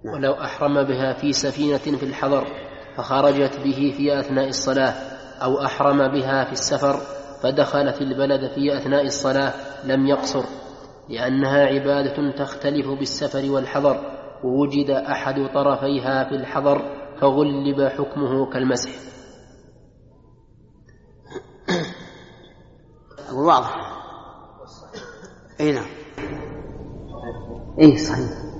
ولو أحرم بها في سفينة في الحضر فخرجت به في أثناء الصلاة، أو أحرم بها في السفر فدخل في البلد في أثناء الصلاة لم يقصر، لأنها عبادة تختلف بالسفر والحضر، ووجد أحد طرفيها في الحضر فغلب حكمه كالمسح. واضح. أي نعم. أي صحيح.